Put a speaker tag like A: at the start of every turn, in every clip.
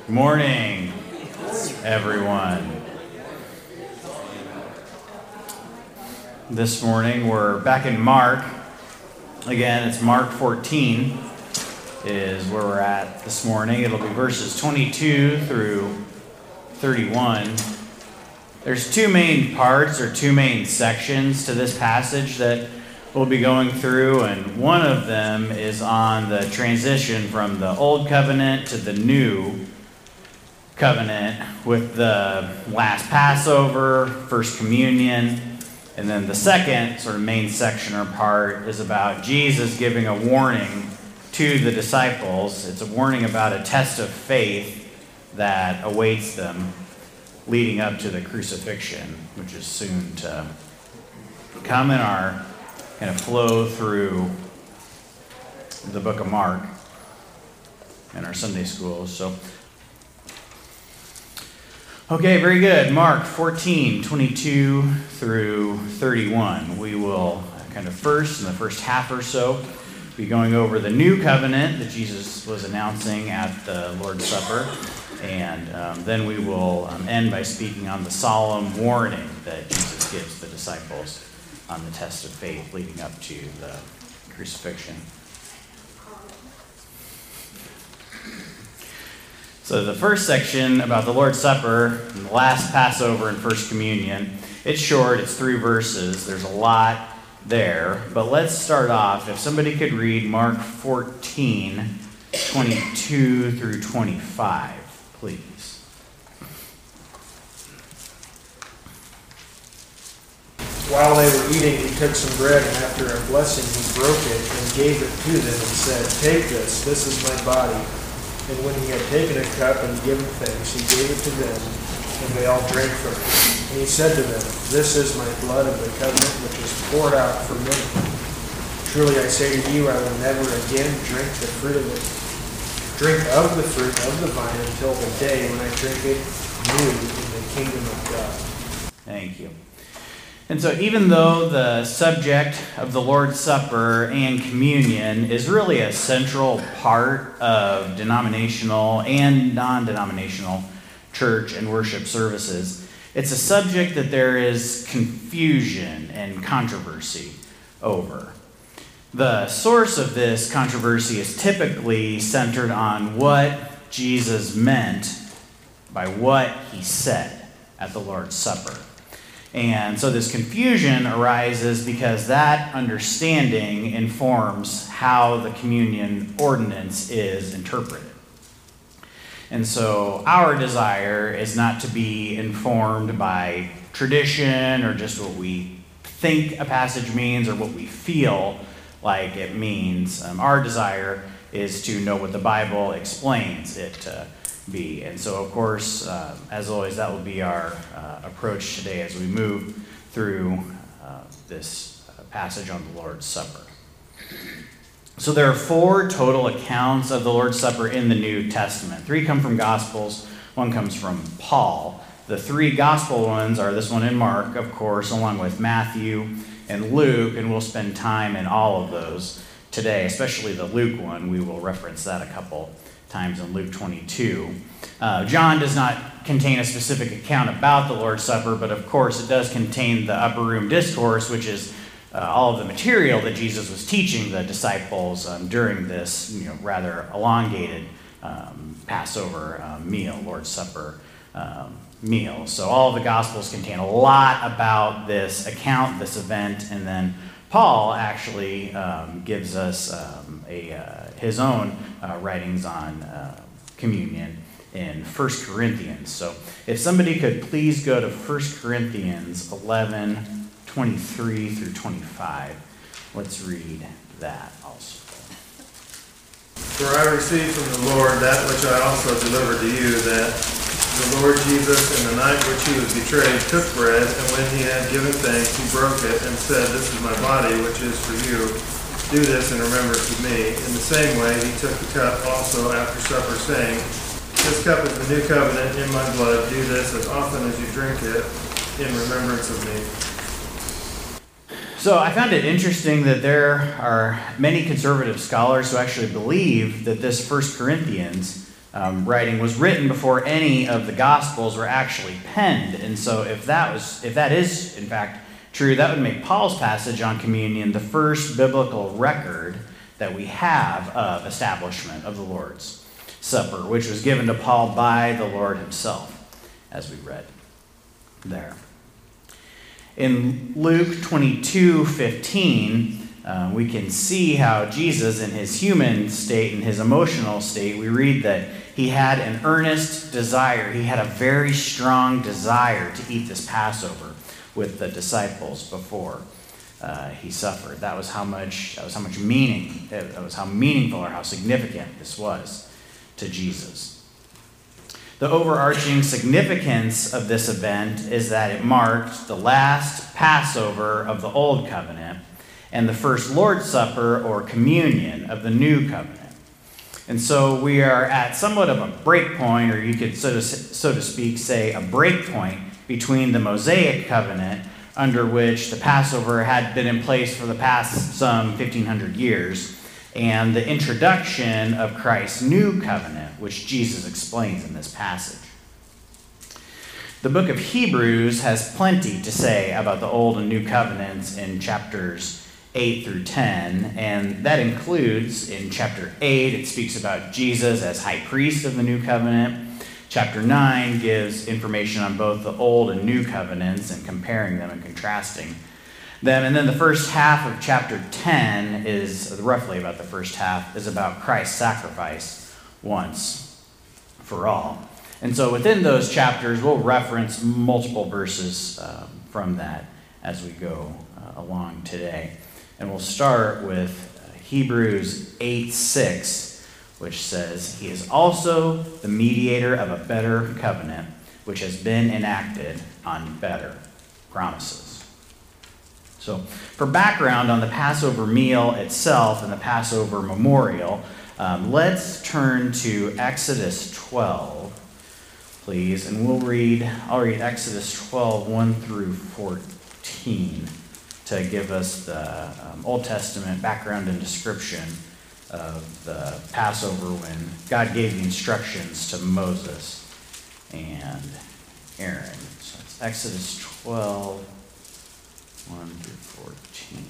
A: Good morning, everyone. This morning we're back in Mark. Again, it's Mark 14 is where we're at this morning. It'll be verses 22 through 31. There's two main parts or two main sections to this passage that we'll be going through, and one of them is on the transition from the Old Covenant to the New Covenant with the last Passover, First Communion, and then the second sort of main section or part is about Jesus giving a warning to the disciples. It's a warning about a test of faith that awaits them leading up to the crucifixion, which is soon to come in our kind of flow through the book of Mark in our Sunday schools. So, okay, very good. Mark 14, 22 through 31. We will kind of first, in the first half or so, be going over the new covenant that Jesus was announcing at the Lord's Supper. And then we will end by speaking on the solemn warning that Jesus gives the disciples on the test of faith leading up to the crucifixion. So the first section about the Lord's Supper, and the last Passover and First Communion, it's short, it's 3 verses. There's a lot there. But let's start off. If somebody could read Mark 14, 22 through 25, please.
B: While they were eating, he took some bread, and after a blessing he broke it and gave it to them and said, "Take this is my body." And when he had taken a cup and given thanks, he gave it to them, and they all drank from it. And he said to them, "This is my blood of the covenant, which is poured out for many. Truly I say to you, I will never again drink of the fruit of the vine until the day when I drink it new in the kingdom of God."
A: Thank you. And so even though the subject of the Lord's Supper and communion is really a central part of denominational and non-denominational church and worship services, it's a subject that there is confusion and controversy over. The source of this controversy is typically centered on what Jesus meant by what he said at the Lord's Supper. And so this confusion arises because that understanding informs how the communion ordinance is interpreted. And so our desire is not to be informed by tradition or just what we think a passage means or what we feel like it means. Our desire is to know what the Bible explains it to be. And so, of course, as always, that will be our approach today as we move through this passage on the Lord's Supper. So there are 4 total accounts of the Lord's Supper in the New Testament. 3 come from Gospels, 1 comes from Paul. The 3 Gospel ones are this one in Mark, of course, along with Matthew and Luke, and we'll spend time in all of those today, especially the Luke one. We will reference that a couple times in Luke 22. John does not contain a specific account about the Lord's Supper, but of course it does contain the Upper Room Discourse, which is all of the material that Jesus was teaching the disciples during this rather elongated Passover meal, Lord's Supper meal. So all of the Gospels contain a lot about this account, this event, and then Paul actually gives us his own writings on communion in 1 Corinthians. So if somebody could please go to 1 Corinthians 11, 23 through 25. Let's read that also.
C: For I received from the Lord that which I also delivered to you, that the Lord Jesus, in the night which he was betrayed, took bread, and when he had given thanks, he broke it, and said, "This is my body, which is for you. Do this in remembrance of me." In the same way, he took the cup also after supper, saying, "This cup is the new covenant in my blood. Do this as often as you drink it in remembrance of me."
A: So I found it interesting that there are many conservative scholars who actually believe that this 1 Corinthians writing was written before any of the Gospels were actually penned. And so if that is in fact true, that would make Paul's passage on communion the first biblical record that we have of establishment of the Lord's Supper, which was given to Paul by the Lord himself, as we read there. In Luke 22:15, we can see how Jesus, in his human state and his emotional state, we read that he had an earnest desire. He had a very strong desire to eat this Passover with the disciples before he suffered. That was how much meaning. That was how meaningful or how significant this was to Jesus. The overarching significance of this event is that it marked the last Passover of the Old Covenant and the first Lord's Supper or communion of the New Covenant. And so we are at somewhat of a break point, or you could so to speak say a break point between the Mosaic covenant, under which the Passover had been in place for the past some 1,500 years, and the introduction of Christ's new covenant, which Jesus explains in this passage. The book of Hebrews has plenty to say about the Old and New Covenants in chapters 8 through 10, and that includes in chapter 8, it speaks about Jesus as high priest of the New Covenant. Chapter 9 gives information on both the Old and New Covenants and comparing them and contrasting them. And then the first half of chapter 10 is, roughly about the first half, is about Christ's sacrifice once for all. And so within those chapters, we'll reference multiple verses from that as we go along today. And we'll start with Hebrews 8:6, which says, "He is also the mediator of a better covenant, which has been enacted on better promises." So for background on the Passover meal itself and the Passover memorial, let's turn to Exodus 12, please. And I'll read Exodus 12, 1 through 14 to give us the Old Testament background and description of the Passover when God gave the instructions to Moses and Aaron. So it's Exodus 12, 1 through 14.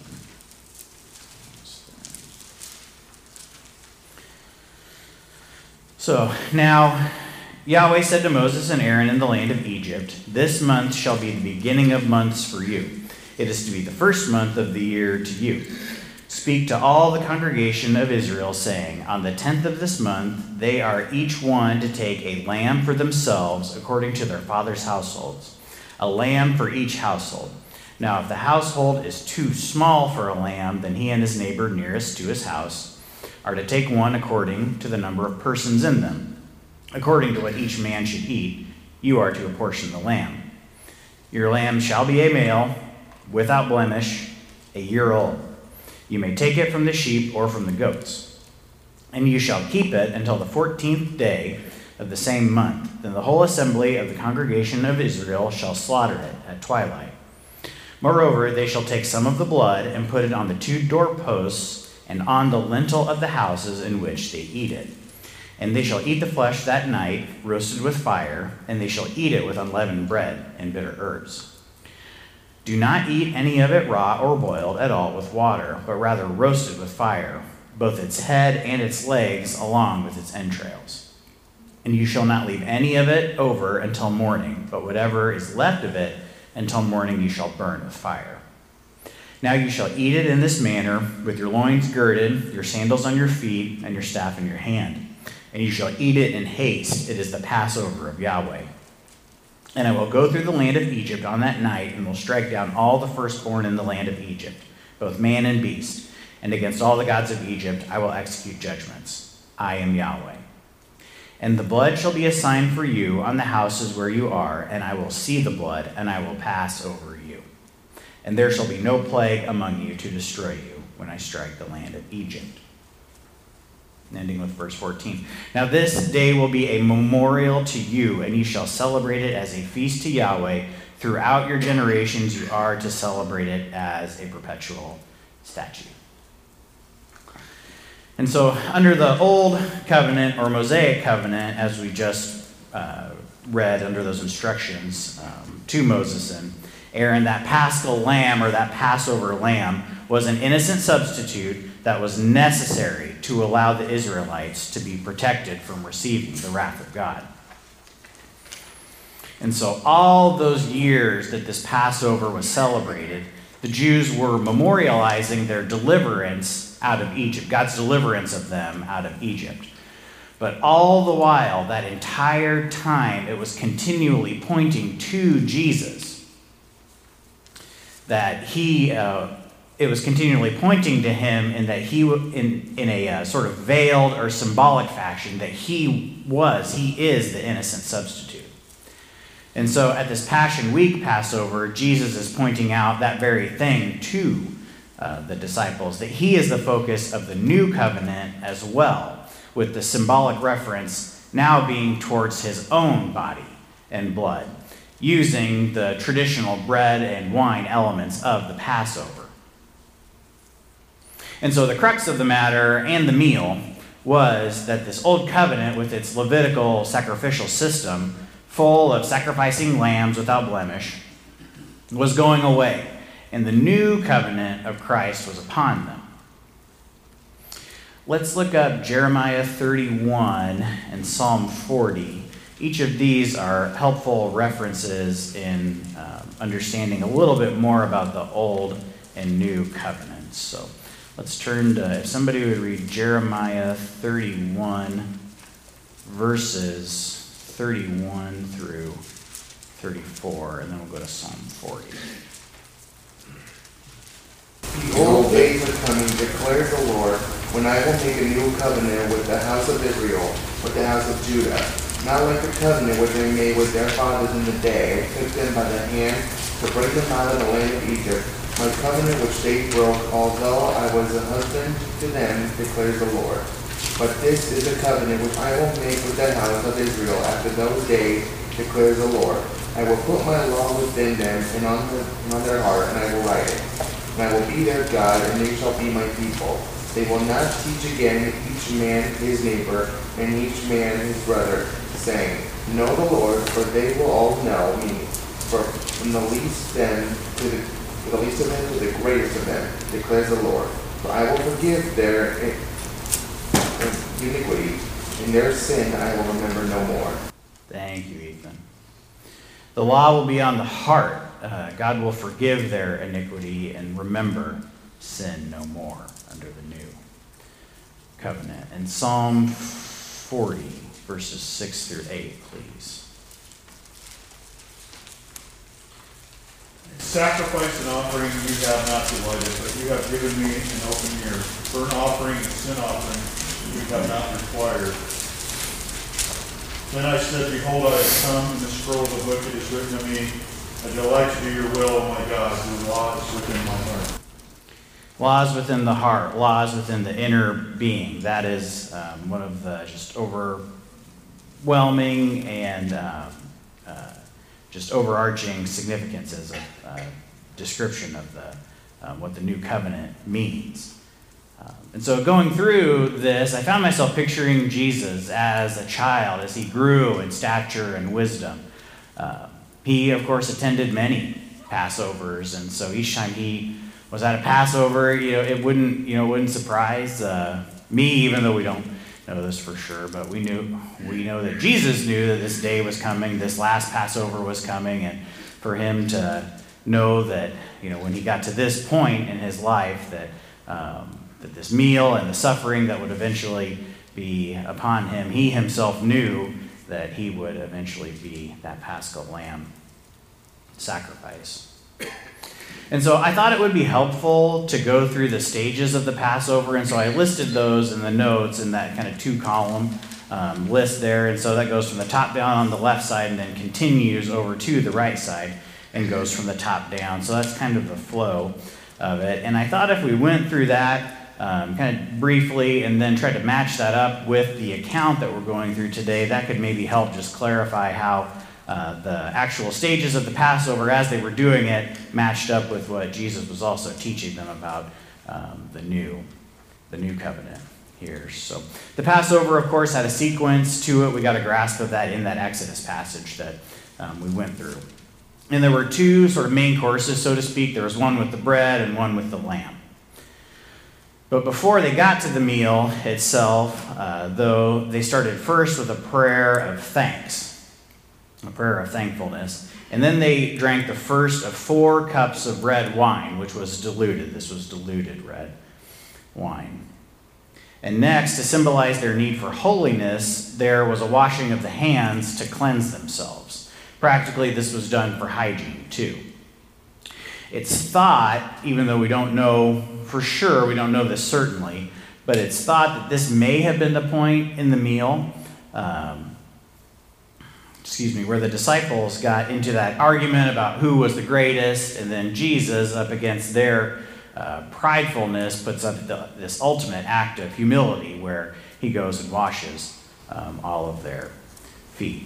A: So now Yahweh said to Moses and Aaron in the land of Egypt, "This month shall be the beginning of months for you. It is to be the first month of the year to you. Speak to all the congregation of Israel, saying, on the 10th of this month they are each one to take a lamb for themselves according to their father's households, a lamb for each household. Now if the household is too small for a lamb, then he and his neighbor nearest to his house are to take one according to the number of persons in them. According to what each man should eat, you are to apportion the lamb. Your lamb shall be a male, without blemish, a year old. You may take it from the sheep or from the goats. And you shall keep it until the 14th day of the same month. Then the whole assembly of the congregation of Israel shall slaughter it at twilight. Moreover, they shall take some of the blood and put it on the 2 doorposts and on the lintel of the houses in which they eat it. And they shall eat the flesh that night, roasted with fire, and they shall eat it with unleavened bread and bitter herbs. Do not eat any of it raw or boiled at all with water, but rather roasted with fire, both its head and its legs along with its entrails. And you shall not leave any of it over until morning, but whatever is left of it until morning you shall burn with fire. Now you shall eat it in this manner, with your loins girded, your sandals on your feet, and your staff in your hand. And you shall eat it in haste. It is the Passover of Yahweh. And I will go through the land of Egypt on that night, and will strike down all the firstborn in the land of Egypt, both man and beast. And against all the gods of Egypt I will execute judgments. I am Yahweh. And the blood shall be a sign for you on the houses where you are, and I will see the blood, and I will pass over you. And there shall be no plague among you to destroy you when I strike the land of Egypt." Ending with verse 14. "Now this day will be a memorial to you, and you shall celebrate it as a feast to Yahweh. Throughout your generations you are to celebrate it as a perpetual statute." And so under the Old Covenant or Mosaic Covenant, as we just read under those instructions to Moses and Aaron, that Paschal lamb or that Passover lamb was an innocent substitute that was necessary to allow the Israelites to be protected from receiving the wrath of God. And so all those years that this Passover was celebrated, the Jews were memorializing their deliverance out of Egypt, God's deliverance of them out of Egypt. But all the while, that entire time, it was continually pointing to Jesus. That it was continually pointing to him, and that he, in a sort of veiled or symbolic fashion, that he is the innocent substitute. And so at this Passion Week Passover, Jesus is pointing out that very thing to the disciples, that he is the focus of the new covenant as well, with the symbolic reference now being towards his own body and blood, using the traditional bread and wine elements of the Passover. And so the crux of the matter and the meal was that this old covenant, with its Levitical sacrificial system, full of sacrificing lambs without blemish, was going away, and the new covenant of Christ was upon them. Let's look up Jeremiah 31 and Psalm 40. Each of these are helpful references in understanding a little bit more about the Old and New Covenants. So let's turn to, if somebody would read Jeremiah 31, verses 31 through 34, and then we'll go to Psalm 40.
D: Behold, days are coming, declares the Lord, when I will make a new covenant with the house of Israel, with the house of Judah. Not like the covenant which I made with their fathers in the day I took them by the hand to bring them out of the land of Egypt. My covenant which they broke, although I was a husband to them, declares the Lord. But this is the covenant which I will make with the house of Israel after those days, declares the Lord. I will put my law within them and on their heart, and I will write it. And I will be their God, and they shall be my people. They will not teach again each man his neighbor, and each man his brother, saying, Know the Lord, for they will all know me. For from the least of them to the greatest of them, declares the Lord. For I will forgive their iniquity, and their sin I will remember no more.
A: Thank you, Ethan. The law will be on the heart. God will forgive their iniquity and remember sin no more under the new covenant. And Psalm 40, verses 6 through 8, please.
E: Sacrifice and offering you have not delighted, but you have given me an open ear. Burnt offering and sin offering you have not required. Then I said, Behold, I have come, and the scroll of the book it is written to me. I delight to do your will, O my God. Your law is within my heart.
A: Laws within the heart, laws within the inner being. That is one of the just overwhelming and just overarching significances of description of what the new covenant means. And so going through this, I found myself picturing Jesus as a child, as he grew in stature and wisdom. He, of course, attended many Passovers, and so each time he was at a Passover, it wouldn't surprise me, even though we don't know this for sure, but we know that Jesus knew that this day was coming, this last Passover was coming, and for him to know that, when he got to this point in his life, that this meal and the suffering that would eventually be upon him, he himself knew that he would eventually be that Paschal lamb sacrifice. And so I thought it would be helpful to go through the stages of the Passover, and so I listed those in the notes in that kind of 2-column list there, and so that goes from the top down on the left side and then continues over to the right side and goes from the top down. So that's kind of the flow of it. And I thought if we went through that kind of briefly and then tried to match that up with the account that we're going through today, that could maybe help just clarify how the actual stages of the Passover as they were doing it matched up with what Jesus was also teaching them about the new covenant here. So the Passover, of course, had a sequence to it. We got a grasp of that in that Exodus passage that we went through. And there were two sort of main courses, so to speak. There was one with the bread and one with the lamb. But before they got to the meal itself, though, they started first with a prayer of thanks, a prayer of thankfulness. And then they drank the first of 4 cups of red wine, which was diluted. This was diluted red wine. And next, to symbolize their need for holiness, there was a washing of the hands to cleanse themselves. Practically, this was done for hygiene, too. It's thought, even though we don't know for sure, we don't know this certainly, but it's thought that this may have been the point in the meal, where the disciples got into that argument about who was the greatest, and then Jesus, up against their pridefulness, puts up this ultimate act of humility where he goes and washes all of their feet.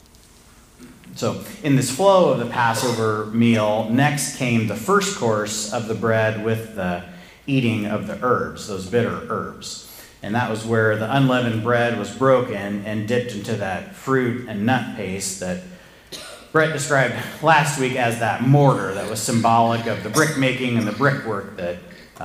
A: So in this flow of the Passover meal, next came the first course of the bread with the eating of the herbs, those bitter herbs. And that was where the unleavened bread was broken and dipped into that fruit and nut paste that Brett described last week as that mortar that was symbolic of the brick making and the brickwork that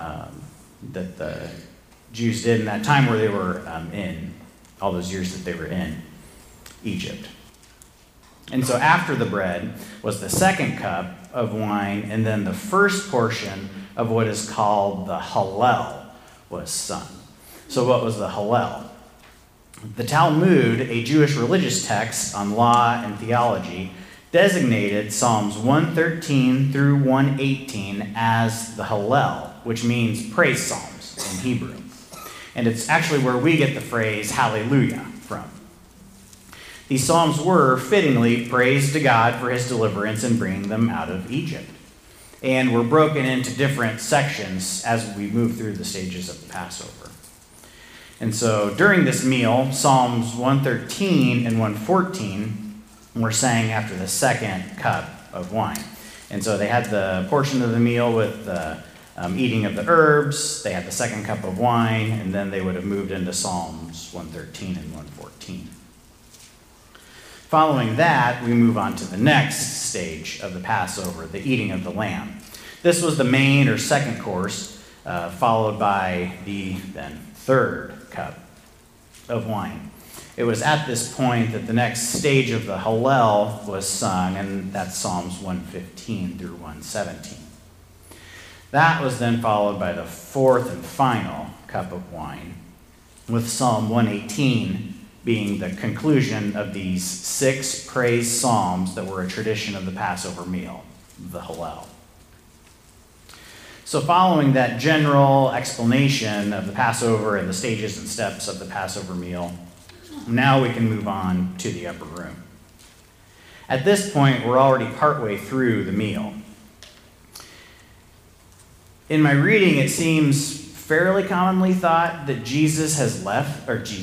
A: the Jews did in that time where they were in all those years that they were in Egypt. And so after the bread was the second cup of wine, and then the first portion of what is called the Hallel was sung. So what was the Hallel? The Talmud, a Jewish religious text on law and theology, designated Psalms 113 through 118 as the Hallel, which means praise psalms in Hebrew. And it's actually where we get the phrase hallelujah from. These psalms were, fittingly, praise to God for his deliverance in bringing them out of Egypt. And were broken into different sections as we move through the stages of the Passover. And so during this meal, Psalms 113 and 114 were sang after the second cup of wine. And so they had the portion of the meal with the eating of the herbs, they had the second cup of wine, and then they would have moved into Psalms 113 and 114. Following that, we move on to the next stage of the Passover, the eating of the lamb. This was the main or second course, followed by the then third cup of wine. It was at this point that the next stage of the Hallel was sung, and that's Psalms 115 through 117. That was then followed by the fourth and final cup of wine, with Psalm 118 being the conclusion of these 6 praise psalms that were a tradition of the Passover meal, the Hallel. So following that general explanation of the Passover and the stages and steps of the Passover meal, now we can move on to the upper room. At this point, we're already partway through the meal. In my reading, it seems fairly commonly thought that Judas has left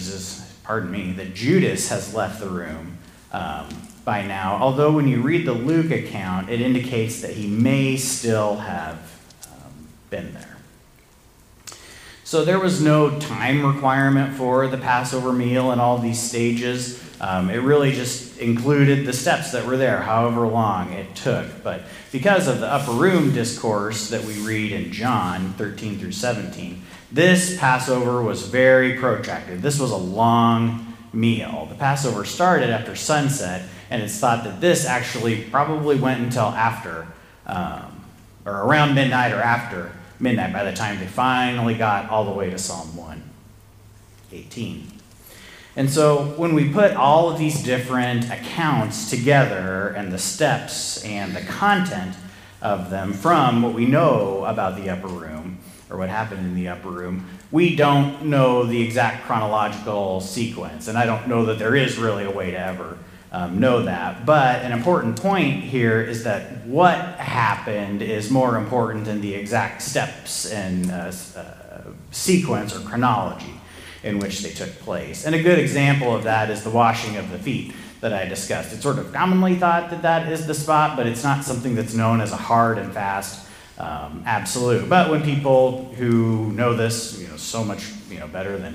A: the room by now, although when you read the Luke account, it indicates that he may still have been there. So there was no time requirement for the Passover meal and all these stages. It really just included the steps that were there, however long it took. But because of the upper room discourse that we read in John 13 through 17, this Passover was very protracted. This was a long meal. The Passover started after sunset, and it's thought that this actually probably went until after, or around midnight or after midnight by the time they finally got all the way to Psalm 118. And so when we put all of these different accounts together and the steps and the content of them from what we know about the upper room, or what happened in the upper room, we don't know the exact chronological sequence. And I don't know that there is really a way to ever know that. But an important point here is that what happened is more important than the exact steps and sequence or chronology in which they took place. And a good example of that is the washing of the feet that I discussed. It's sort of commonly thought that that is the spot, but it's not something that's known as a hard and fast absolute. But when people who know this, so much, better than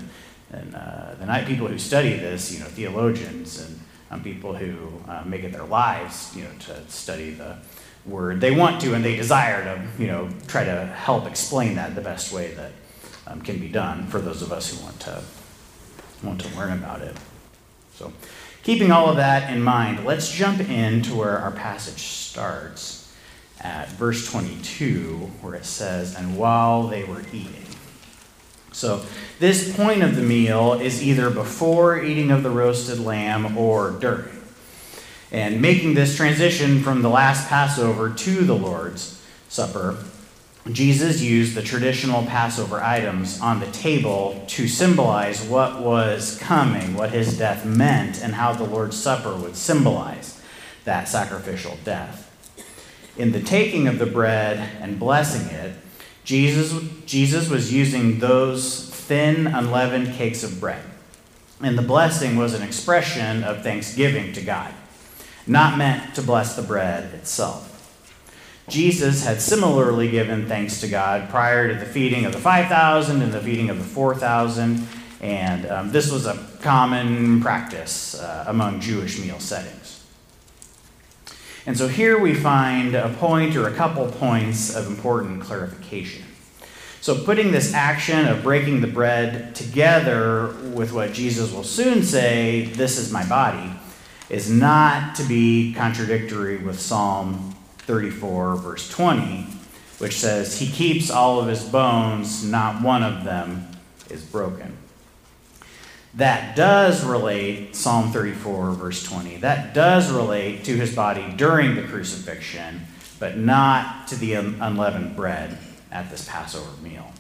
A: And the night people who study this, theologians and people who make it their lives, to study the word, they want to and they desire to, try to help explain that the best way that can be done for those of us who want to learn about it. So, keeping all of that in mind, let's jump into where our passage starts at verse 22, where it says, "And while they were eating." So this point of the meal is either before eating of the roasted lamb or during. And making this transition from the last Passover to the Lord's Supper, Jesus used the traditional Passover items on the table to symbolize what was coming, what his death meant, and how the Lord's Supper would symbolize that sacrificial death. In the taking of the bread and blessing it, Jesus was using those thin, unleavened cakes of bread. And the blessing was an expression of thanksgiving to God, not meant to bless the bread itself. Jesus had similarly given thanks to God prior to the feeding of the 5,000 and the feeding of the 4,000, and this was a common practice among Jewish meal settings. And so here we find a point or a couple points of important clarification. So putting this action of breaking the bread together with what Jesus will soon say, "This is my body," is not to be contradictory with Psalm 34, verse 20, which says, "He keeps all of his bones, not one of them is broken." That does relate, Psalm 34, verse 20, that does relate to his body during the crucifixion, but not to the unleavened bread at this Passover meal.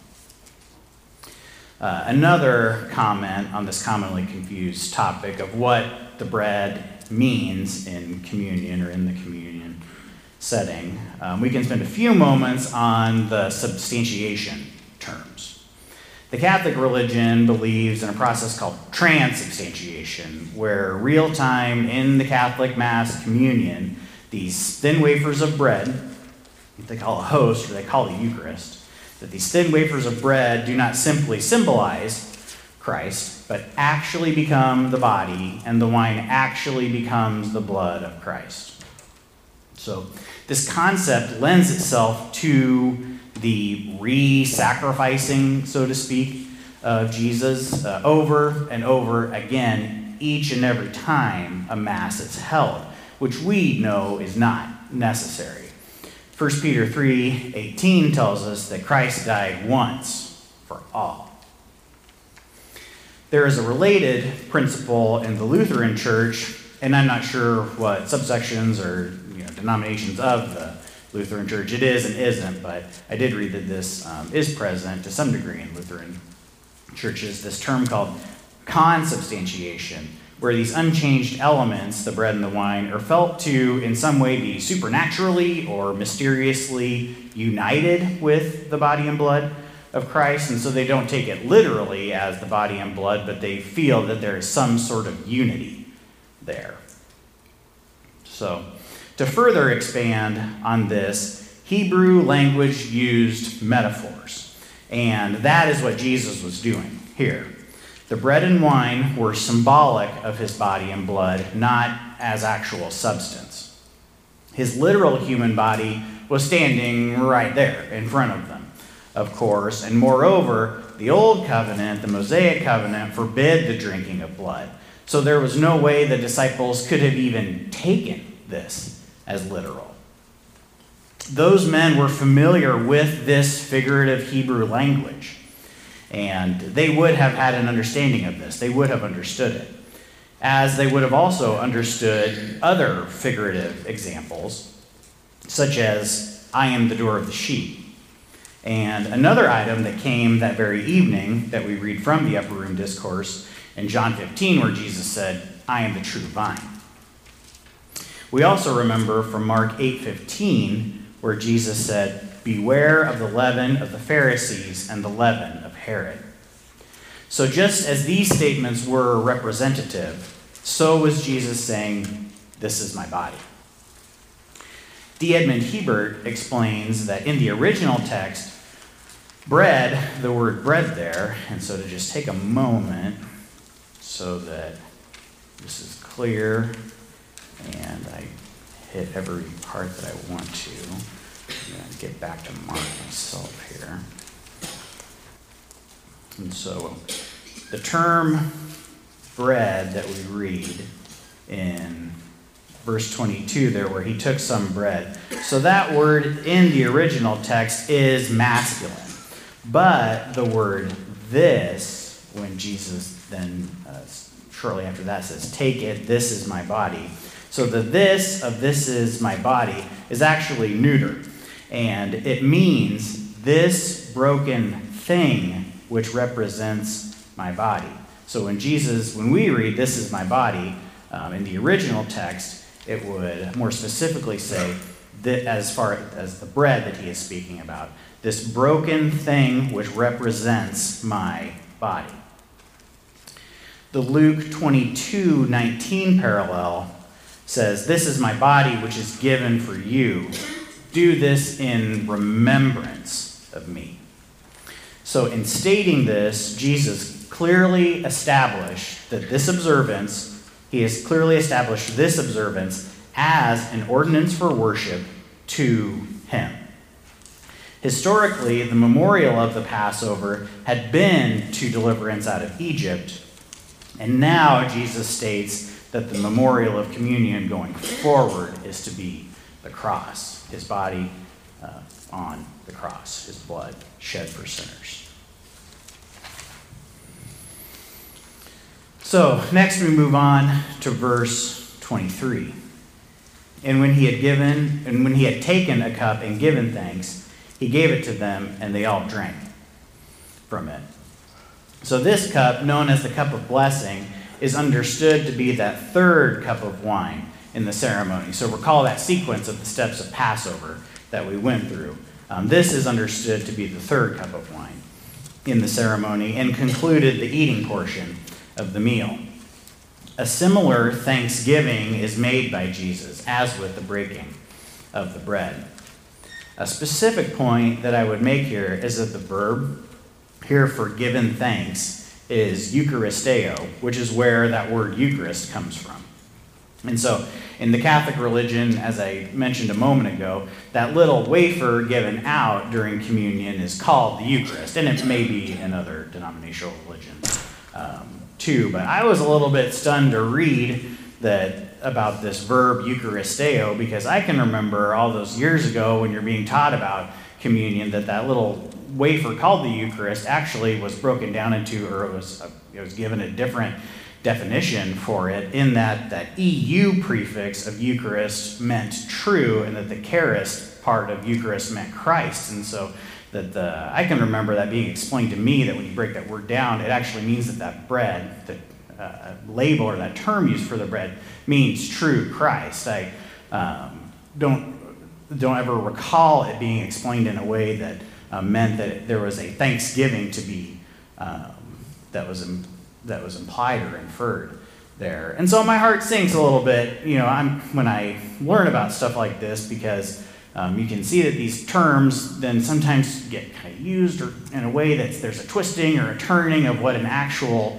A: Another comment on this commonly confused topic of what the bread means in communion or in the communion setting, we can spend a few moments on the substantiation terms. The Catholic religion believes in a process called transubstantiation, where real time in the Catholic Mass communion, these thin wafers of bread, they call a host or they call the Eucharist, that these thin wafers of bread do not simply symbolize Christ, but actually become the body, and the wine actually becomes the blood of Christ. So this concept lends itself to the re-sacrificing, so to speak, of Jesus over and over again, each and every time a Mass is held, which we know is not necessary. 1 Peter 3:18 tells us that Christ died once for all. There is a related principle in the Lutheran Church, and I'm not sure what subsections or denominations of the Lutheran Church it is and isn't, but I did read that this is present to some degree in Lutheran churches, this term called consubstantiation, where these unchanged elements, the bread and the wine, are felt to in some way be supernaturally or mysteriously united with the body and blood of Christ, and so they don't take it literally as the body and blood, but they feel that there is some sort of unity there. So, to further expand on this, Hebrew language used metaphors, and that is what Jesus was doing here. The bread and wine were symbolic of his body and blood, not as actual substance. His literal human body was standing right there in front of them, of course, and moreover, the Old Covenant, the Mosaic Covenant, forbid the drinking of blood. So there was no way the disciples could have even taken this as literal. Those men were familiar with this figurative Hebrew language, and they would have had an understanding of this. They would have understood it, as they would have also understood other figurative examples, such as, "I am the door of the sheep." And another item that came that very evening that we read from the Upper Room Discourse in John 15, where Jesus said, "I am the true vine." We also remember from Mark 8:15, where Jesus said, "Beware of the leaven of the Pharisees and the leaven of Herod." So just as these statements were representative, so was Jesus saying, "This is my body." D. Edmund Hebert explains that in the original text, Bread, the word bread there, and so to just take a moment so that this is clear and I hit every part that I want to. I'm going to get back to Mark myself here. And so the term bread that we read in verse 22 there, where he took some bread. So that word in the original text is masculine. But the word this, when Jesus then shortly after that says, take it, this is my body. So the this of this is my body is actually neuter. And it means this broken thing which represents my body. So when we read this is my body, in the original text, it would more specifically say that as far as the bread that he is speaking about, this broken thing which represents my body. The Luke 22:19 parallel says, this is my body which is given for you. Do this in remembrance of me. So in stating this, Jesus clearly established that this observance, he has clearly established this observance as an ordinance for worship to him. Historically, the memorial of the Passover had been to deliverance out of Egypt, and now Jesus states that the memorial of communion going forward is to be the cross, his body on the cross, his blood shed for sinners. So next we move on to verse 23. And when he had taken a cup and given thanks, he gave it to them, and they all drank from it. So this cup, known as the cup of blessing, is understood to be that third cup of wine in the ceremony. So recall that sequence of the steps of Passover that we went through. This is understood to be the third cup of wine in the ceremony and concluded the eating portion of the meal. A similar thanksgiving is made by Jesus, as with the breaking of the bread. A specific point that I would make here is that the verb here for given thanks is Eucharisteo, which is where that word Eucharist comes from. And so in the Catholic religion, as I mentioned a moment ago, that little wafer given out during communion is called the Eucharist, and it may be in other denominational religions too. But I was a little bit stunned to read about this verb Eucharisteo, because I can remember all those years ago when you're being taught about communion that little wafer called the Eucharist actually was broken down into, or it was given a different definition for it, in that EU prefix of Eucharist meant true, and that the Charist part of Eucharist meant Christ. And so I can remember that being explained to me, that when you break that word down, it actually means that bread, the label or that term used for the bread, means true Christ. I don't ever recall it being explained in a way that meant that there was a thanksgiving to be that was implied or inferred there. And so my heart sinks a little bit, when I learn about stuff like this, because you can see that these terms then sometimes get kind of used or in a way that there's a twisting or a turning of what actual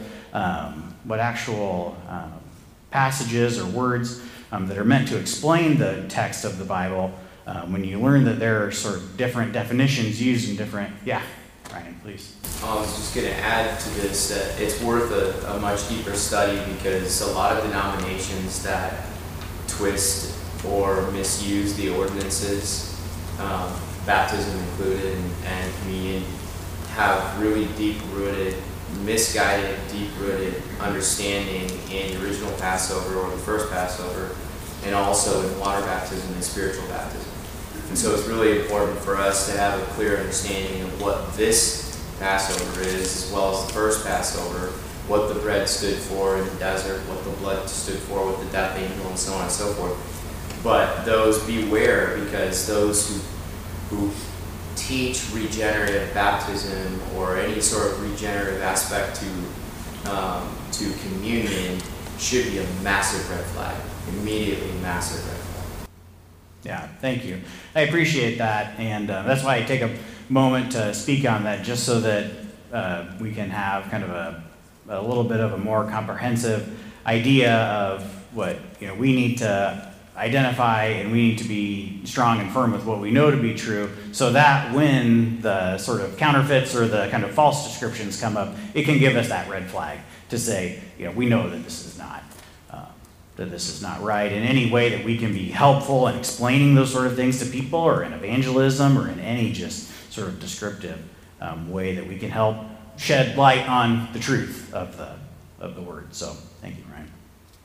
A: passages or words that are meant to explain the text of the Bible. When you learn that there are sort of different definitions used in different... Yeah, Ryan, please.
F: I was just going to add to this that it's worth a much deeper study, because a lot of denominations that twist or misuse the ordinances, baptism included and communion, have really deep-rooted, misguided, deep-rooted understanding in the original Passover or the first Passover, and also in water baptism and spiritual baptism. And so it's really important for us to have a clear understanding of what this Passover is, as well as the first Passover, what the bread stood for in the desert, what the blood stood for with the death angel, and so on and so forth. But those beware, because those who teach regenerative baptism or any sort of regenerative aspect to communion should be a massive red flag. Immediately massive red flag.
A: Yeah, thank you. I appreciate that, and that's why I take a moment to speak on that, just so that we can have kind of a little bit of a more comprehensive idea of what we need to identify, and we need to be strong and firm with what we know to be true, so that when the sort of counterfeits or the kind of false descriptions come up, it can give us that red flag to say, we know that this is not right. In any way that we can be helpful in explaining those sort of things to people, or in evangelism, or in any just sort of descriptive way that we can help shed light on the truth of the word. So thank you, Ryan.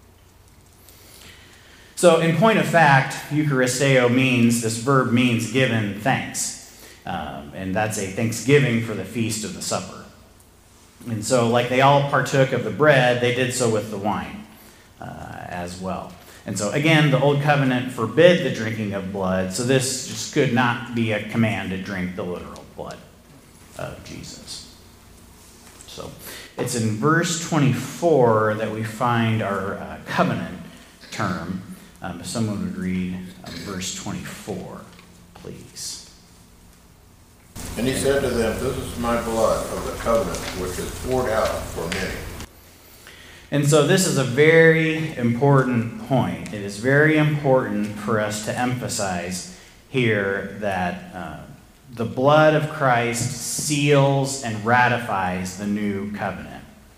A: So in point of fact, Eucharisteo this verb means given thanks. And that's a thanksgiving for the feast of the supper. And so like they all partook of the bread, they did so with the wine as well. And so again, the Old Covenant forbid the drinking of blood, so this just could not be a command to drink the literal blood of Jesus. So it's in verse 24 that we find our covenant term. If someone would read verse 24, please.
G: And he said to them, "This is my blood of the covenant, which is poured out for many."
A: And so this is a very important point. It is very important for us to emphasize here that the blood of Christ seals and ratifies the new covenant.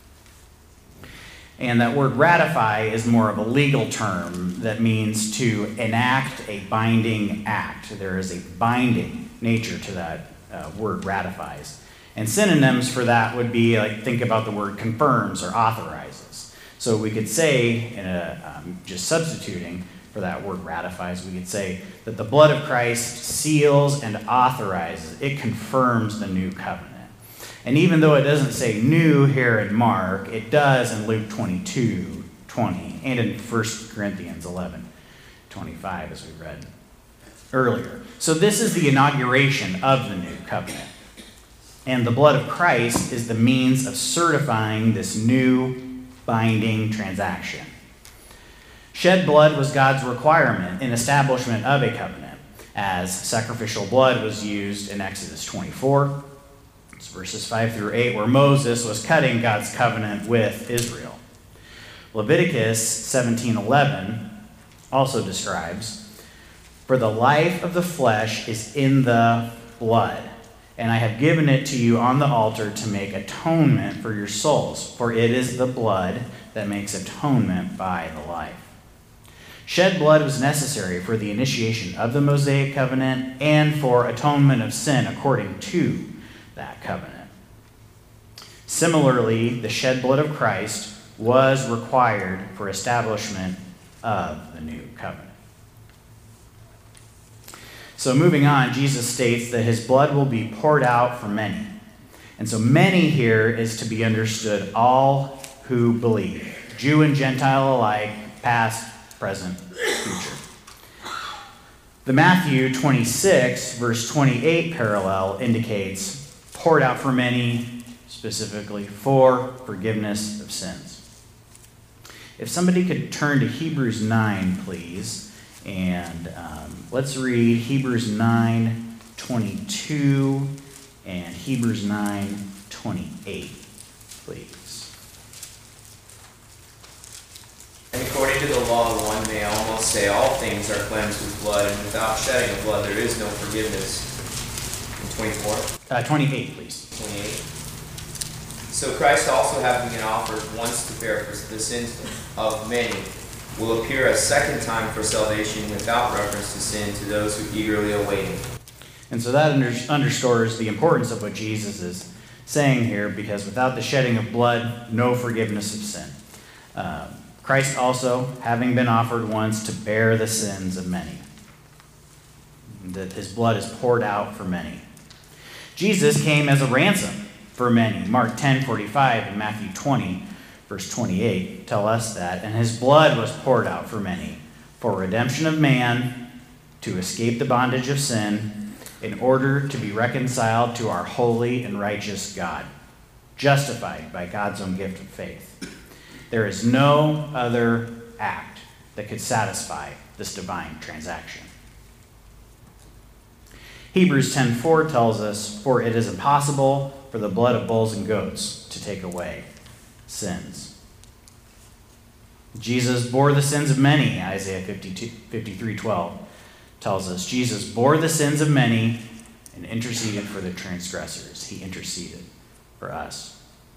A: And that word ratify is more of a legal term that means to enact a binding act. There is a binding nature to that word ratifies. And synonyms for that would be, like, think about the word confirms or authorizes. So we could say, just substituting for that word ratifies, we could say that the blood of Christ seals and authorizes. It confirms the new covenant. And even though it doesn't say new here in Mark, it does in Luke 22:20 and in 1 Corinthians 11:25, as we read earlier. So this is the inauguration of the new covenant. And the blood of Christ is the means of certifying this new binding transaction. Shed blood was God's requirement in establishment of a covenant, as sacrificial blood was used in Exodus 24. It's verses 5 through 8, where Moses was cutting God's covenant with Israel. Leviticus 17:11 also describes, "For the life of the flesh is in the blood, and I have given it to you on the altar to make atonement for your souls, for it is the blood that makes atonement by the life." Shed blood was necessary for the initiation of the Mosaic covenant and for atonement of sin according to that covenant. Similarly, the shed blood of Christ was required for establishment of the new covenant. So moving on, Jesus states that his blood will be poured out for many. And so many here is to be understood all who believe, Jew and Gentile alike, past, present, future. The Matthew 26, verse 28 parallel indicates poured out for many, specifically for forgiveness of sins. If somebody could turn to Hebrews 9, please, and let's read Hebrews 9:22 and Hebrews 9:28, please.
F: And according to the law, one may almost say all things are cleansed with blood, and without shedding of blood there is no forgiveness. In 24?
A: 28, please.
F: 28. So Christ also, having been offered once to bear for the sins of many, will appear a second time for salvation without reference to sin to those who eagerly await him.
A: And so that underscores the importance of what Jesus is saying here, because without the shedding of blood, no forgiveness of sin. Christ also, having been offered once to bear the sins of many, that his blood is poured out for many. Jesus came as a ransom for many. Mark 10:45 and Matthew 20, verse 28 tell us that. And his blood was poured out for many, for redemption of man, to escape the bondage of sin, in order to be reconciled to our holy and righteous God, justified by God's own gift of faith. There is no other act that could satisfy this divine transaction. Hebrews 10:4 tells us, "For it is impossible for the blood of bulls and goats to take away sins." Jesus bore the sins of many, Isaiah 53:12 tells us. Jesus bore the sins of many and interceded for the transgressors. He interceded for us.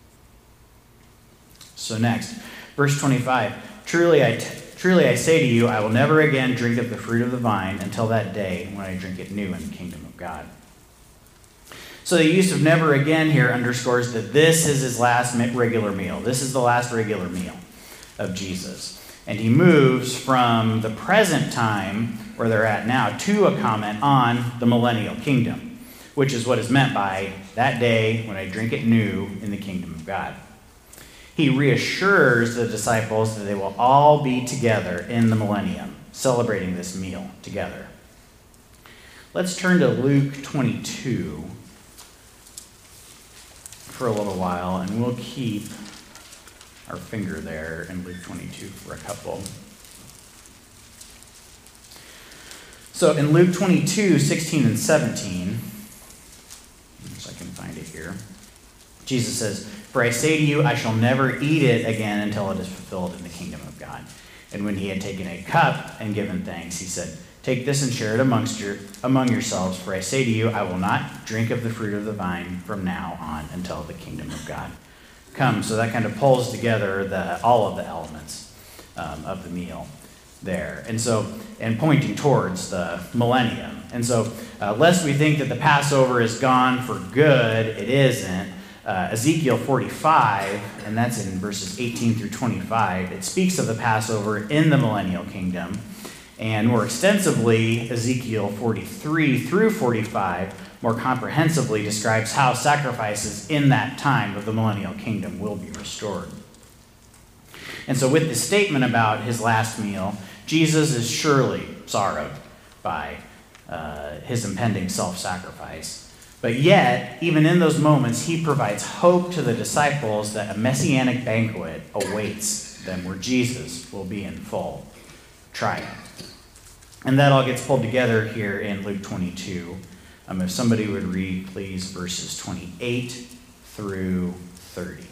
A: So next, verse 25, Truly I say to you, I will never again drink of the fruit of the vine until that day when I drink it new in the kingdom of God. So the use of never again here underscores that this is his last regular meal. This is the last regular meal of Jesus. And he moves from the present time, where they're at now, to a comment on the millennial kingdom, which is what is meant by that day when I drink it new in the kingdom of God. He reassures the disciples that they will all be together in the millennium, celebrating this meal together. Let's turn to Luke 22 for a little while, and we'll keep our finger there in Luke 22 for a couple. So in Luke 22, 16 and 17, so I can find it here, Jesus says, "For I say to you, I shall never eat it again until it is fulfilled in the kingdom of God." And when he had taken a cup and given thanks, he said, "Take this and share it among yourselves, for I say to you, I will not drink of the fruit of the vine from now on until the kingdom of God comes." So that kind of pulls together all of the elements of the meal there. And pointing towards the millennium. And so, lest we think that the Passover is gone for good, it isn't. Ezekiel 45, and that's in verses 18 through 25, it speaks of the Passover in the millennial kingdom. And more extensively, Ezekiel 43 through 45 more comprehensively describes how sacrifices in that time of the millennial kingdom will be restored. And so with this statement about his last meal, Jesus is surely sorrowed by his impending self-sacrifice. But yet, even in those moments, he provides hope to the disciples that a messianic banquet awaits them where Jesus will be in full triumph. And that all gets pulled together here in Luke 22. If somebody would read, please, verses 28 through 30.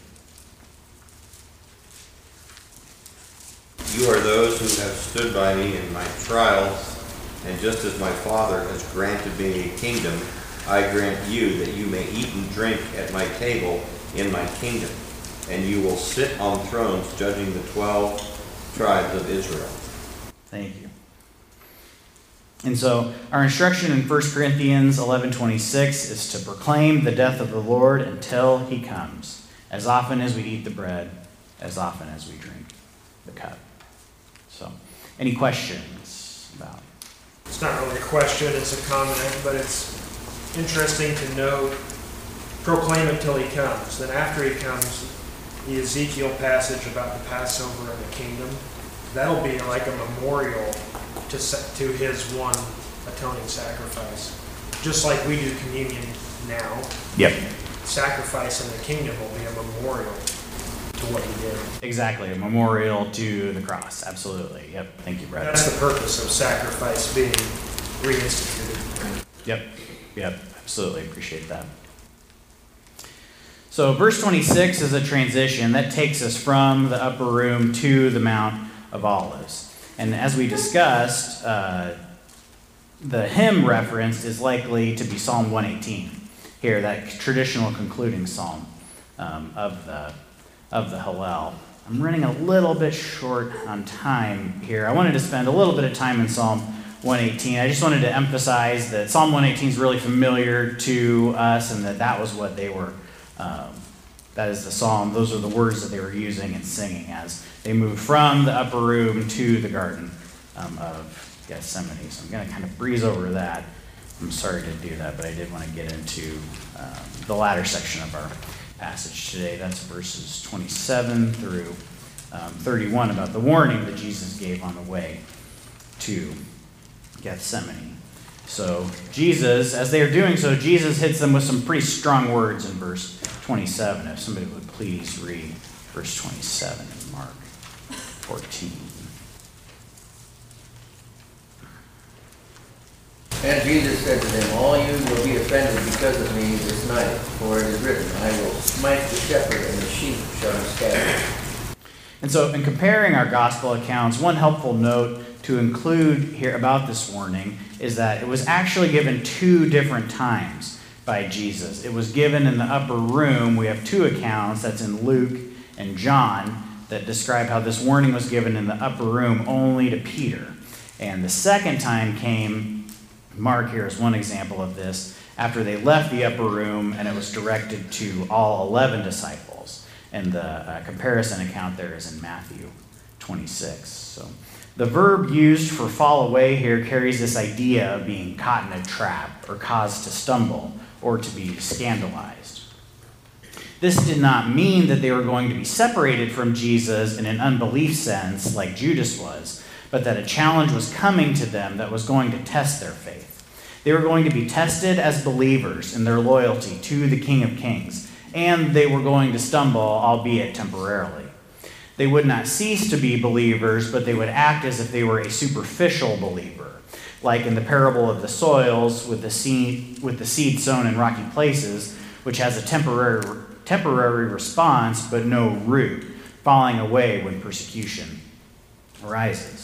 H: You are those who have stood by me in my trials, and just as my Father has granted me a kingdom, I grant you that you may eat and drink at my table in my kingdom, and you will sit on thrones judging the 12 tribes of Israel.
A: Thank you. And so our instruction in 1 Corinthians 11:26 is to proclaim the death of the Lord until he comes, as often as we eat the bread, as often as we drink the cup. So, any questions about it?
B: It's not really a question, it's a comment, but it's interesting to note, proclaim until he comes. Then after he comes, the Ezekiel passage about the Passover and the kingdom, that'll be like a memorial to his one atoning sacrifice. Just like we do communion now,
A: Yep.
B: sacrifice in the kingdom will be a memorial to what he did.
A: Exactly, a memorial to the cross. Absolutely. Yep. Thank you, Brett.
B: That's the purpose of sacrifice being reinstituted.
A: Yep. Absolutely. Appreciate that. So verse 26 is a transition that takes us from the upper room to the Mount of Olives. And as we discussed, the hymn referenced is likely to be Psalm 118 here, that traditional concluding psalm of the Hallel. I'm running a little bit short on time here. I wanted to spend a little bit of time in Psalm 118. I just wanted to emphasize that Psalm 118 is really familiar to us, and that was what they were, that is the psalm, those are the words that they were using and singing as they moved from the upper room to the Garden of Gethsemane. So I'm going to kind of breeze over that. I'm sorry to do that, but I did want to get into the latter section of our passage today. That's verses 27 through 31 about the warning that Jesus gave on the way to Gethsemane. So Jesus, as they are doing so, Jesus hits them with some pretty strong words in verse 27. If somebody would please read verse 27 in Mark 14.
I: And Jesus said to them, all you will be offended because of me this night, for it is written, I will smite the shepherd, and the sheep shall be scattered.
A: And so in comparing our gospel accounts, one helpful note to include here about this warning is that it was actually given 2 different times by Jesus. It was given in the upper room. We have 2 accounts, that's in Luke and John, that describe how this warning was given in the upper room only to Peter. And the second time came, Mark here is one example of this, after they left the upper room, and it was directed to all 11 disciples. And the comparison account there is in Matthew 26. So the verb used for fall away here carries this idea of being caught in a trap or caused to stumble or to be scandalized. This did not mean that they were going to be separated from Jesus in an unbelief sense like Judas was, but that a challenge was coming to them that was going to test their faith. They were going to be tested as believers in their loyalty to the King of Kings, and they were going to stumble, albeit temporarily. They would not cease to be believers, but they would act as if they were a superficial believer, like in the parable of the soils with the seed sown in rocky places, which has a temporary response but no root, falling away when persecution arises.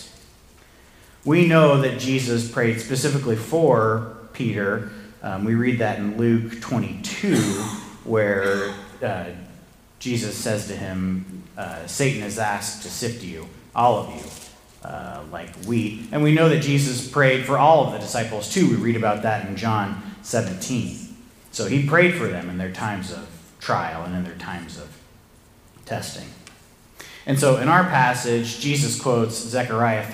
A: We know that Jesus prayed specifically for Peter. We read that in Luke 22, where Jesus says to him, Satan has asked to sift you, all of you, like wheat. And we know that Jesus prayed for all of the disciples too. We read about that in John 17. So he prayed for them in their times of trial and in their times of testing. And so in our passage, Jesus quotes Zechariah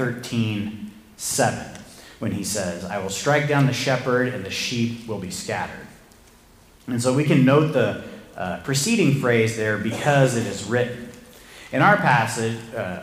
A: 13:7 when he says, I will strike down the shepherd and the sheep will be scattered. And so we can note the preceding phrase there, because it is written. In our passage,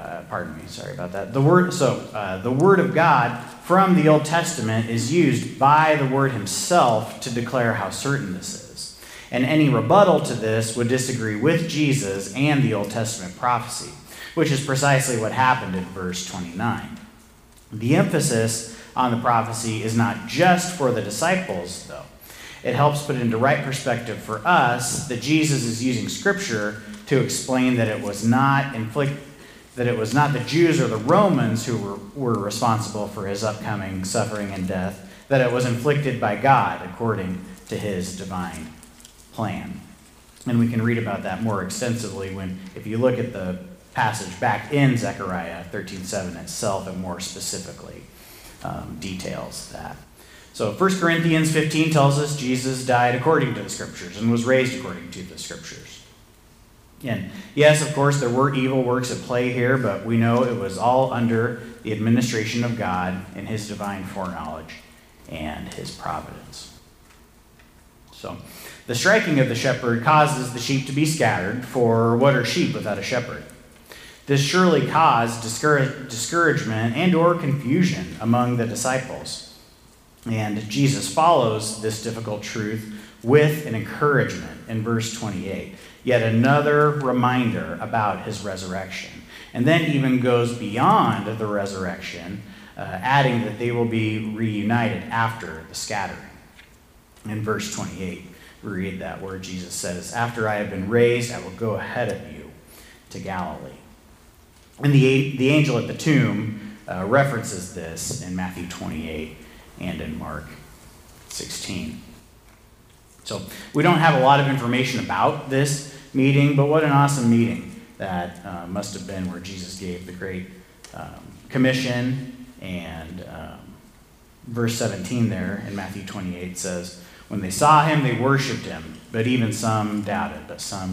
A: the word of God from the Old Testament is used by the Word himself to declare how certain this is. And any rebuttal to this would disagree with Jesus and the Old Testament prophecy, which is precisely what happened in verse 29. The emphasis on the prophecy is not just for the disciples, though. It helps put into right perspective for us that Jesus is using Scripture to explain that it was not the Jews or the Romans who were responsible for his upcoming suffering and death, that it was inflicted by God according to his divine plan. And we can read about that more extensively if you look at the passage back in Zechariah 13:7 itself, and more specifically details that. So 1 Corinthians 15 tells us Jesus died according to the Scriptures and was raised according to the Scriptures. And yes, of course, there were evil works at play here, but we know it was all under the administration of God and his divine foreknowledge and his providence. So the striking of the shepherd causes the sheep to be scattered, for what are sheep without a shepherd? This surely caused discouragement and or confusion among the disciples. And Jesus follows this difficult truth with an encouragement in verse 28. Yet another reminder about his resurrection. And then even goes beyond the resurrection, adding that they will be reunited after the scattering. In verse 28, we read that where Jesus says, after I have been raised, I will go ahead of you to Galilee. And the angel at the tomb references this in Matthew 28 and in Mark 16. So we don't have a lot of information about this meeting, but what an awesome meeting that must have been, where Jesus gave the Great Commission. And verse 17 there in Matthew 28 says, when they saw him, they worshiped him, but some doubted.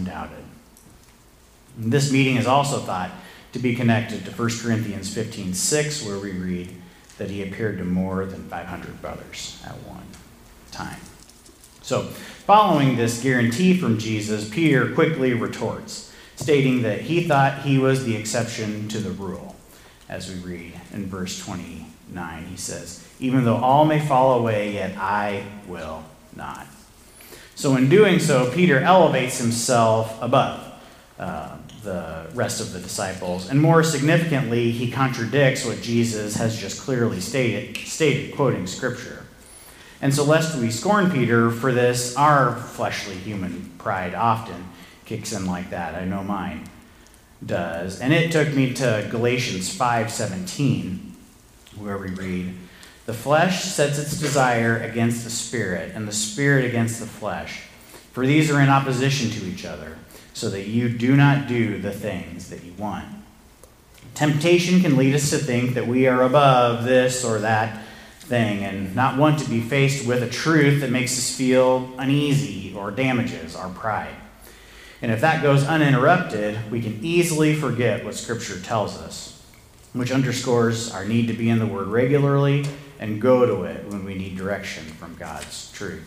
A: And this meeting is also thought to be connected to 1 Corinthians 15:6, where we read that he appeared to more than 500 brothers at one time. So, following this guarantee from Jesus, Peter quickly retorts, stating that he thought he was the exception to the rule. As we read in verse 29, he says, even though all may fall away, yet I will not. So in doing so, Peter elevates himself above the rest of the disciples, and more significantly, he contradicts what Jesus has just clearly stated, quoting Scripture. And so lest we scorn Peter for this, our fleshly human pride often kicks in like that. I know mine does. And it took me to Galatians 5:17, where we read, "The flesh sets its desire against the spirit, and the spirit against the flesh. For these are in opposition to each other, so that you do not do the things that you want." Temptation can lead us to think that we are above this or that thing and not want to be faced with a truth that makes us feel uneasy or damages our pride. And if that goes uninterrupted, we can easily forget what Scripture tells us, which underscores our need to be in the Word regularly and go to it when we need direction from God's truth.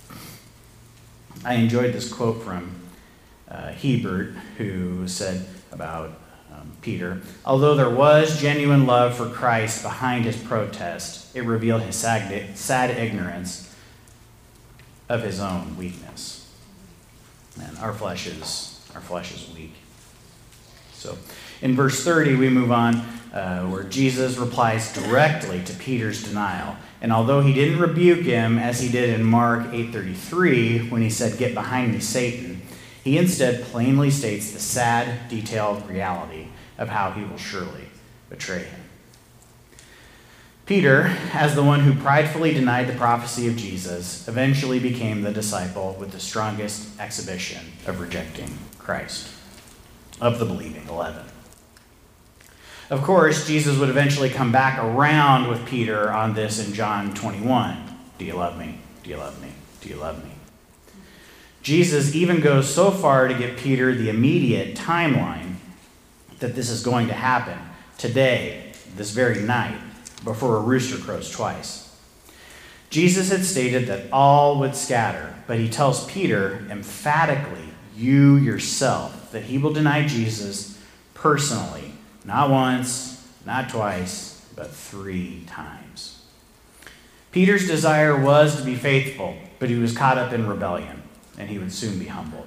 A: I enjoyed this quote from Hebert, who said about Peter, "Although there was genuine love for Christ behind his protest, it revealed his sad ignorance of his own weakness." And our flesh is weak. So in verse 30, we move on where Jesus replies directly to Peter's denial. And although he didn't rebuke him as he did in Mark 8:33 when he said, "Get behind me, Satan," he instead plainly states the sad, detailed reality of how he will surely betray him. Peter, as the one who pridefully denied the prophecy of Jesus, eventually became the disciple with the strongest exhibition of rejecting Christ, of the believing 11. Of course, Jesus would eventually come back around with Peter on this in John 21. "Do you love me? Do you love me? Do you love me?" Jesus even goes so far to give Peter the immediate timeline that this is going to happen today, this very night, before a rooster crows twice. Jesus had stated that all would scatter, but he tells Peter emphatically, you yourself, that he will deny Jesus personally, not once, not twice, but 3 times. Peter's desire was to be faithful, but he was caught up in rebellion, and he would soon be humbled.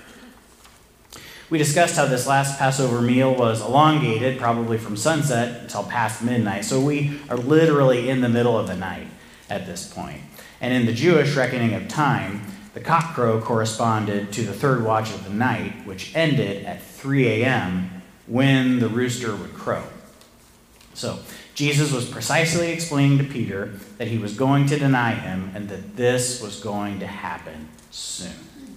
A: We discussed how this last Passover meal was elongated, probably from sunset until past midnight, so we are literally in the middle of the night at this point. And in the Jewish reckoning of time, the cockcrow corresponded to the 3rd watch of the night, which ended at 3 a.m. when the rooster would crow. So Jesus was precisely explaining to Peter that he was going to deny him and that this was going to happen soon.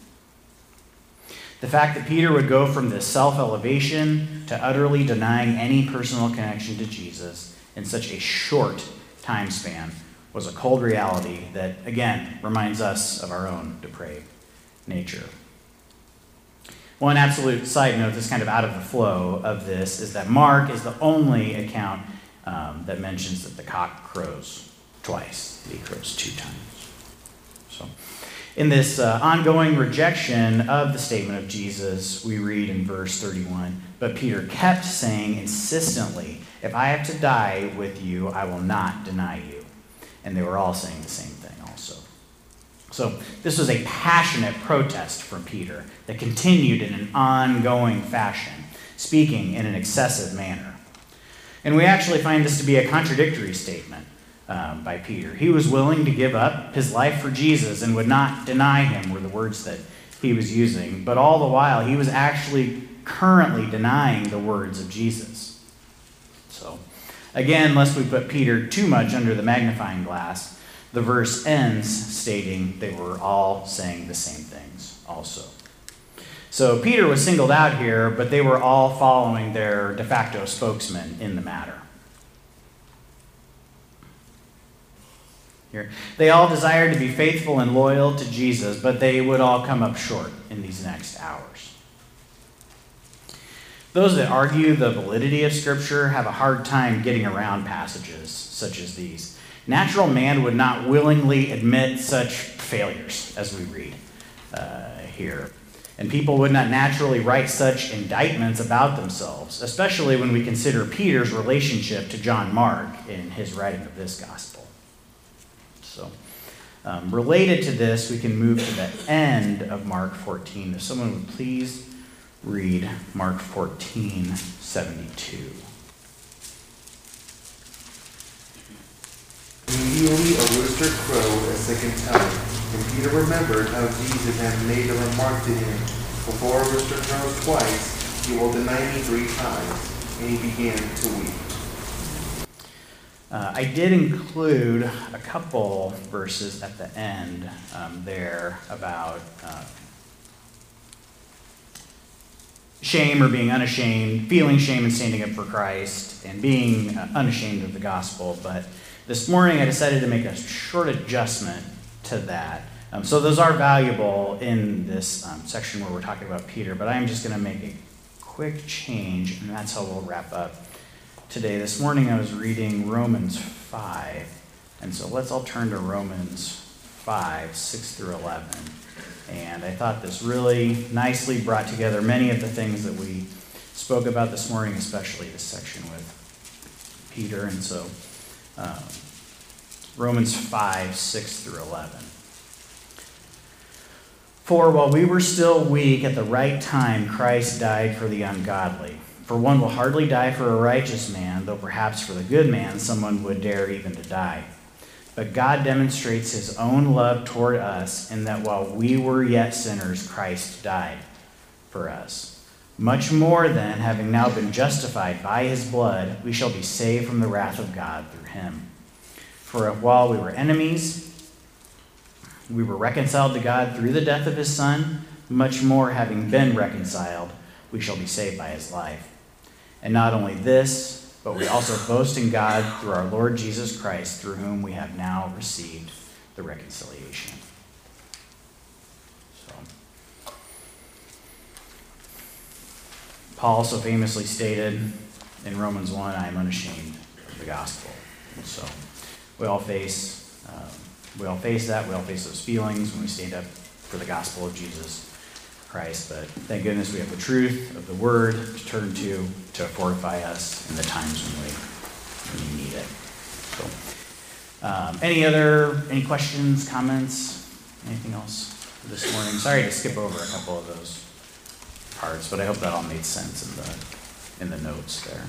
A: The fact that Peter would go from this self-elevation to utterly denying any personal connection to Jesus in such a short time span was a cold reality that, again, reminds us of our own depraved nature. One absolute side note that's kind of out of the flow of this is that Mark is the only account that mentions that the cock crows twice. He crows 2 times. So, in this ongoing rejection of the statement of Jesus, we read in verse 31, "But Peter kept saying insistently, 'If I have to die with you, I will not deny you.' And they were all saying the same thing also." So this was a passionate protest from Peter that continued in an ongoing fashion, speaking in an excessive manner. And we actually find this to be a contradictory statement by Peter. He was willing to give up his life for Jesus and would not deny him, were the words that he was using. But all the while, he was actually currently denying the words of Jesus. So, again, lest we put Peter too much under the magnifying glass, the verse ends stating they were all saying the same things also. So Peter was singled out here, but they were all following their de facto spokesman in the matter. Here, they all desired to be faithful and loyal to Jesus, but they would all come up short in these next hours. Those that argue the validity of Scripture have a hard time getting around passages such as these. Natural man would not willingly admit such failures as we read here. And people would not naturally write such indictments about themselves, especially when we consider Peter's relationship to John Mark in his writing of this gospel. So, related to this, we can move to the end of Mark 14. If someone would please read Mark 14:72.
D: Do Immediately a rooster crowed a second time, and Peter remembered how Jesus had made a remark to him, "Before a rooster crows twice, you will deny me 3 times." And he began to weep.
A: I did include a couple verses at the end there about shame or being unashamed, feeling shame and standing up for Christ, and being unashamed of the gospel. But this morning I decided to make a short adjustment to that. So those are valuable in this section where we're talking about Peter, but I'm just going to make a quick change, and that's how we'll wrap up today. This morning I was reading Romans 5, and so let's all turn to Romans 5, 6 through 11. And I thought this really nicely brought together many of the things that we spoke about this morning, especially this section with Peter. And so Romans 5, 6 through 11. For while we were still weak, at the right time Christ died for the ungodly. For one will hardly die for a righteous man, though perhaps for the good man someone would dare even to die. But God demonstrates his own love toward us in that while we were yet sinners, Christ died for us. Much more then, having now been justified by his blood, we shall be saved from the wrath of God through him. For while we were enemies, we were reconciled to God through the death of his Son. Much more, having been reconciled, we shall be saved by his life. And not only this, but we also boast in God through our Lord Jesus Christ, through whom we have now received the reconciliation. So, Paul also famously stated in Romans 1, I am unashamed of the gospel. And so we all face that. We all face those feelings when we stand up for the gospel of Jesus Christ. But thank goodness we have the truth of the word to turn to fortify us in the times when we need it. So, any questions, comments, anything else this morning? Sorry to skip over a couple of those parts, but I hope that all made sense in the notes there.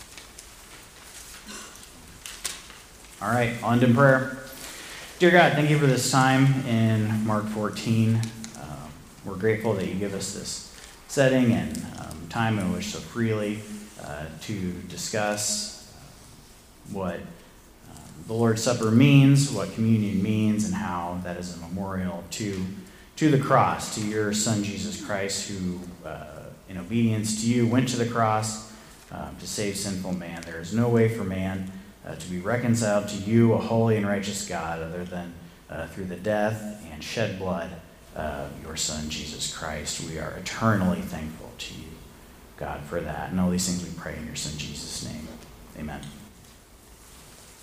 A: All right, on to prayer. Dear God, thank you for this time in Mark 14. We're grateful that you give us this setting and time in which so freely to discuss what the Lord's Supper means, what communion means, and how that is a memorial to the cross, to your Son Jesus Christ, who in obedience to you went to the cross to save sinful man. There is no way for man to be reconciled to you, a holy and righteous God, other than through the death and shed blood of your Son, Jesus Christ. We are eternally thankful to you, God, for that. And all these things we pray in your Son, Jesus' name. Amen.